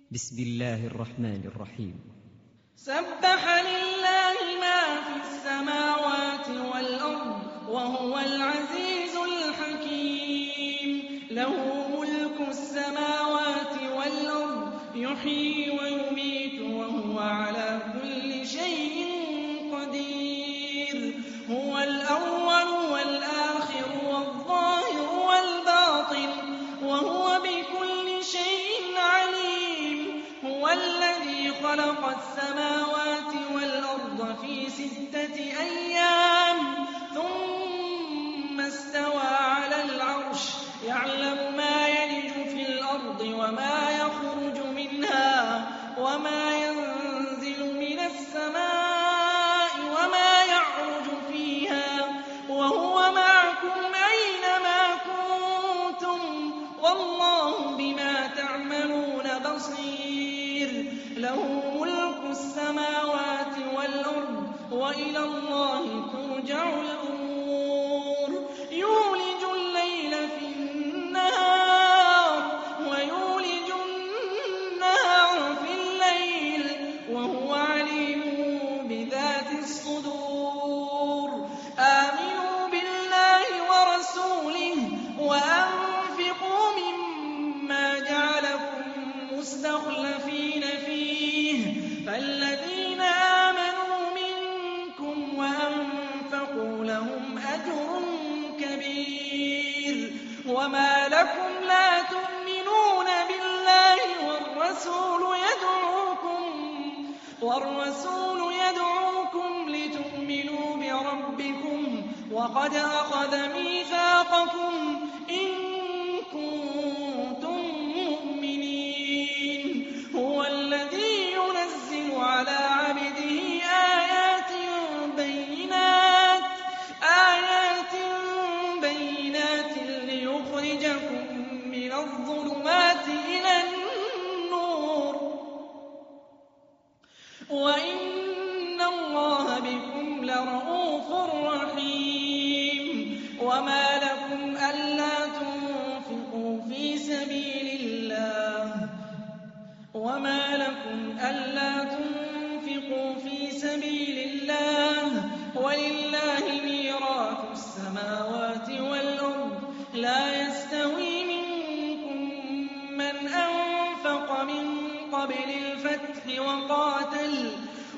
بسم الله الرحمن الرحيم. سبح لله ما في السماوات والأرض وهو العزيز الحكيم. له ملك السماوات والأرض يحيي ويميت وهو على كل شيء قدير. هو الأول والآخر والظاهر والباطن وهو بكل شيء عليم. هو الذي خلق السماوات والأرض في 6 أيام ثم استوى على العرش يعلم ما يلج في الأرض وما يخرج منها وما ينزل من السماء وما يعرج فيها وهو معكم أينما كنتم والله بما تعملون بصير. له ملك السماوات والأرض وإلى الله ترجع الأمور. يولج الليل في النهار ويولج النهار في الليل وهو عليم بذات الصدور. آمنوا بالله ورسوله وأنفقوا مما جعلكم مستخلفين فيه فالذين آمنوا منكم وأنفقوا لهم أجر كبير. وما لكم لا تؤمنون بالله والرسول يدعوكم لتؤمنوا بربكم وقد أخذ ميثاقكم إن كنتم مؤمنين. هو الذي ينزل على عبده آيات بينات ليخرجكم من الظلمات إلى النور وإن الله بكم لرءوف رحيم. وما لكم ألا تنفقوا في سبيل الله ولله ميراث السماوات والأرض. لا يستوي منكم من أنفق من قبل الفتح وقاتل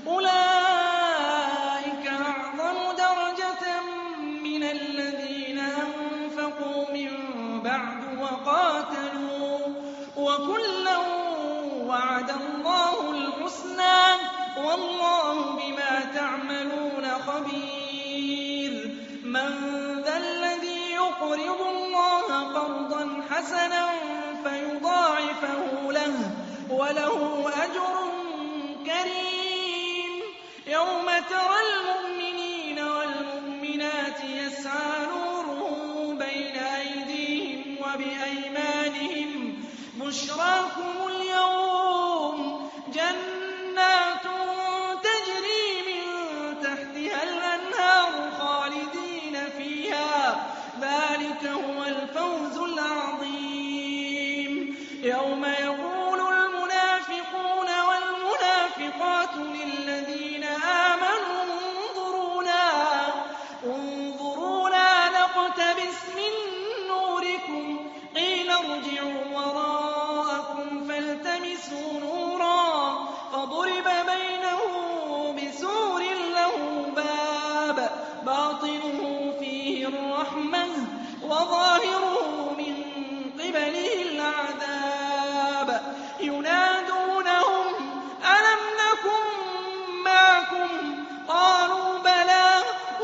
أولئك أعظم درجة من الذين أنفقوا من بعد وقاتلوا وكلا وعد الله الحسنى والله بما تعملون خبير. من ذا الذي يقرض الله قرضا حسنا فيضاعفه له وله أجر كريم. يوم ترى المؤمنين والمؤمنات يسعى نورهم بين أيديهم وبأيمانهم بشراكم اليوم جنات تجري من تحتها الأنهار خالدين فيها ذلك هو الفوز العظيم. يوم يقول المنافقون والمنافقات للذين آمنوا انظرونا نقتبس من نوركم قيل ارجعوا وراءكم فالتمسوا نورا فضرب بينه بسور له باب باطنه فيه الرحمة وظاهره من قبله العذاب. ينادونهم ألم نكن معكم قالوا بلى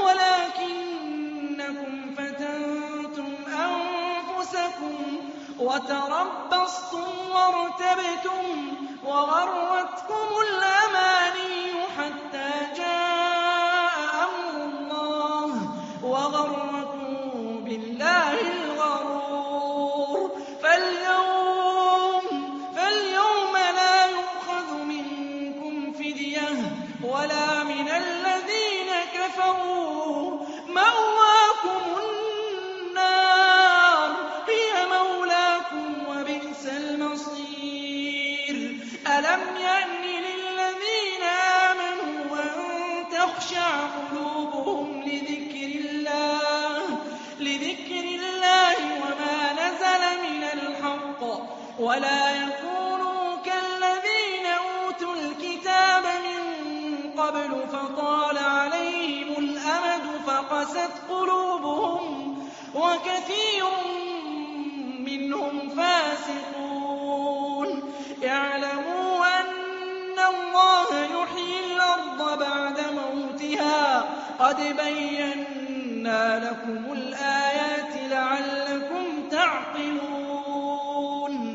ولكنكم فتنتم أنفسكم وتربصتم وارتبتم وغرتكم الأماني حتى جاء أمر الله وغركم بالله الغرور. فاليوم لا يؤخذ منكم فدية ولا من الذين كفروا مأواكم النار هي مولاكم وبئس المصير. أَلَمْ يَأْنِ لِلَّذِينَ آمَنُوا أَن تَخْشَعَ قُلُوبُهُمْ لِذِكْرِ اللَّهِ وَمَا نَزَلَ مِنَ الْحَقِّ وَلَا يَكُونُوا كَالَّذِينَ أُوتُوا الْكِتَابَ مِن قَبْلُ فَطَالَ عَلَيْهِمُ الْأَمَدُ فَقَسَتْ قُلُوبُهُمْ وَكَثِيرٌ مِّنْهُمْ فَاسِقُونَ اعْلَمُوا أَنَّ اللَّهَ يُحْيِي الْأَرْضَ بَعْدَ مَوْتِهَا قَدْ بَيَّنَّا لَكُمُ الْآيَاتِ لَعَلَّكُمْ تَعْقِلُونَ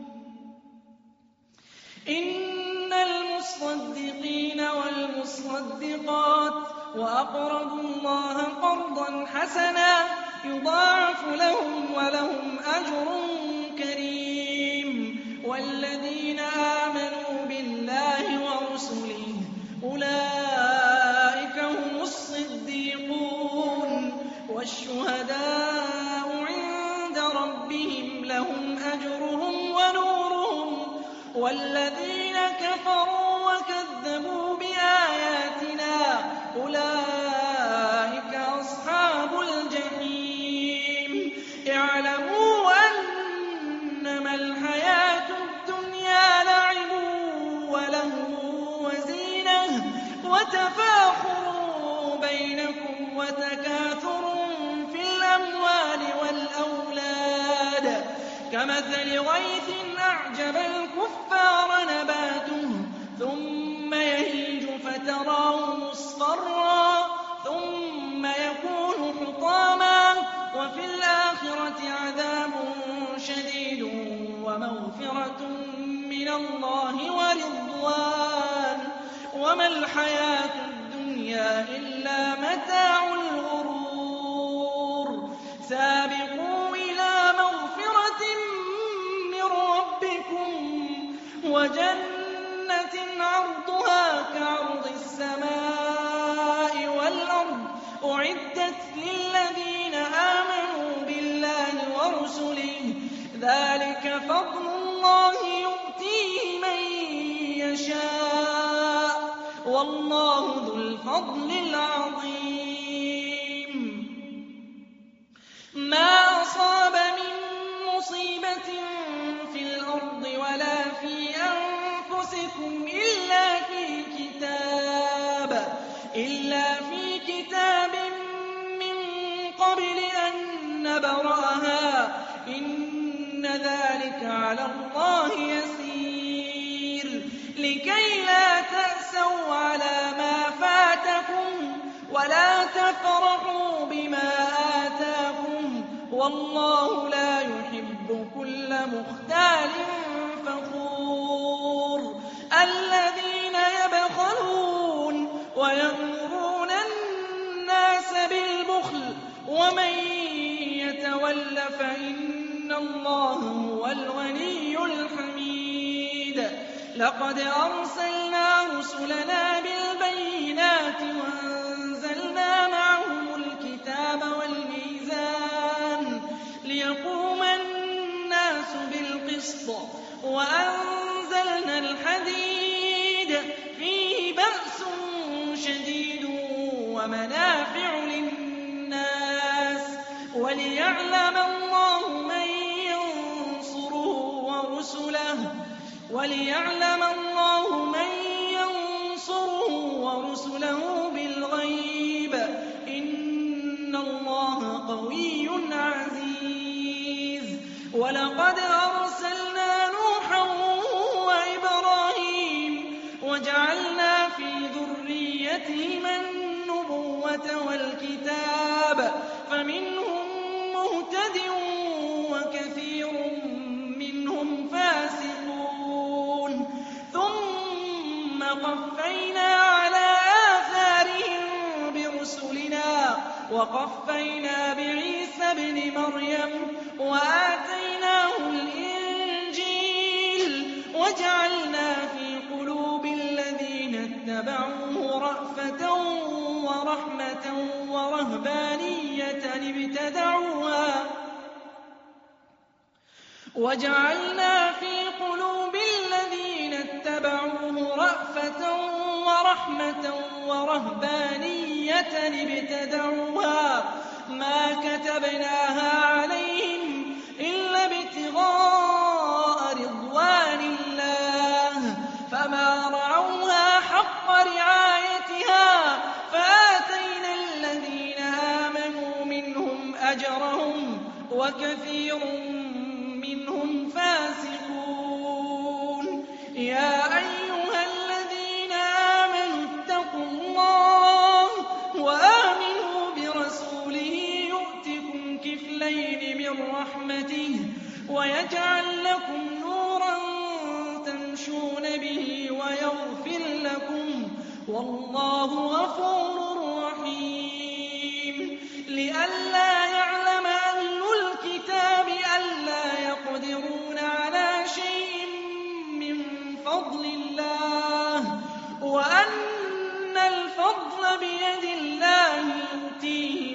إِنَّ الْمُصَّدِّقِينَ وَالْمُصَّدِّقَاتِ وَأَقْرَضُوا اللَّهَ قَرْضًا حَسَنًا يُضَاعَفُ لَهُمْ وَلَهُمْ أَجْرٌ كَرِيمٌ وَالَّذِينَ آمَنُوا بِاللَّهِ وَرُسُلِهِ أُولَٰئِكَ هُمُ الصِّدِّيقُونَ وَالشُّهَدَاءُ عِندَ رَبِّهِمْ لَهُمْ أَجْرُهُمْ وَنُورُهُمْ وَالَّذِينَ كَفَرُوا وَكَذَّبُوا بِآيَاتِنَا أُولَٰئِكَ أَصْحَابُ الْجَحِيمِ اعْلَمُوا أَنَّمَا الْحَيَاةُ الدُّنْيَا لَعِبٌ وَلَهْوٌ وَزِينَةٌ وَتَفَاخُرٌ بَيْنَكُمْ وَتَكَاثُرٌ فِي الْأَمْوَالِ وَالْأَوْلَادِ كَمَثَلِ غَيْثٍ أَعْجَبَ الْكُفَّارَ نَبَاتُهُ ثُمَّ يَهِيجُ فَتَرَاهُ مُصْفَرًّا ثُمَّ يَكُونُ حُطَامًا وَفِي الْآخِرَةِ عَذَابٌ شَدِيدٌ وَمَغْفِرَةٌ مِّنَ اللَّهِ وَرِضْوَانٌ وَمَا الْحَيَاةُ الدُّنْيَا إِلَّا مَتَاعُ الْغُرُورِ سَابِقُوا إِلَىٰ مَغْفِرَةٍ مِّن رَّبِّكُمْ وَجَنَّةٍ عَرْضُهَا كَعَرْضِ السَّمَاءِ وَالْأَرْضِ أُعِدَّتْ لِلَّذِينَ آمَنُوا بِاللَّهِ وَرُسُلِهِ ذَٰلِكَ فَضْلُ اللَّهِ يُؤْتِيهِ مَن يَشَاءُ وَاللَّهُ ذُو الْفَضْلِ الْعَظِيمِ مَا أَصَابَ مِن مُّصِيبَةٍ فِي الْأَرْضِ وَلَا فِي أَنفُسِكُمْ إِلَّا في كِتَابٍ مِّن قَبْلِ أَن نَّبْرَأَهَا ۚ إِنَّ ذَٰلِكَ عَلَى اللَّهِ يَسِيرٌ لِّكَيْ لَا تَأْسَوْا عَلَىٰ مَا فَاتَكُمْ وَلَا تَفْرَحُوا بِمَا آتَاكُمْ ۗ وَاللَّهُ لَا يُحِبُّ كُلَّ مُخْتَالٍ فَخُورٍ الَّذِينَ يَبْخَلُونَ وَيَأْمُرُونَ النَّاسَ بِالْبُخْلِ وَمَن يَتَوَلَّ فَإِنَّ اللَّهَ هُوَ الْغَنِيُّ الْحَمِيدُ لَقَدْ أَرْسَلْنَا رُسُلَنَا بِالْبَيِّنَاتِ وَأَنزَلْنَا مَعَهُمُ الْكِتَابَ وَالْمِيزَانَ لِيَقُومَ النَّاسُ بِالْقِسْطِ وَأَنزَلْنَا الْحَدِيدَ فِيهِ بَأْسٌ شَدِيدٌ وَمَنَافِعُ لِلنَّاسِ وَلِيَعْلَمَ اللَّهُ مَن يَنصُرُهُ وَرُسُلَهُ بِالْغَيْبِ ۚ إِنَّ اللَّهَ قَوِيٌّ عَزِيزٌ وَلَقَدْ أَرْسَلْنَا نُوحًا وَإِبْرَاهِيمَ وَجَعَلْنَا فِي ذُرِّيَّتِهِمَا النُّبُوَّةَ وَالْكِتَابَ فَمِنْهُم مُّهْتَدٍ وَكَثِيرٌ مِّنْهُمْ فَاسِقُونَ ثُمَّ قَفَّيْنَا عَلَىٰ آثَارِهِم بِرُسُلِنَا وَقَفَّيْنَا بِعِيسَى ابْنِ مَرْيَمَ وَآتَيْنَاهُ الْإِنجِيلَ وَجَعَلْنَا فِي قُلُوبِ الَّذِينَ اتَّبَعُوهُ رَأْفَةً وَرَحْمَةً وَرَهْبَانِيَّةً ابْتَدَعُوهَا رأفة ورحمة ورهبانية ابتدعوها ما كتبناها عليهم إلا ابتغاء رضوان الله فما رعوها حق رعايتها فآتينا الذين آمنوا منهم أجرهم وكثير منهم فاسقون يا أيها الذين آمنوا اتقوا الله وآمنوا برسوله يؤتكم كفلين من رحمته ويجعل لكم نورا تمشون به ويغفر لكم والله غفور رحيم لئلا يعلم أهل الكتاب ألا يقدرون على شيء من فضل الله وأن الفضل بيد الله يؤتيه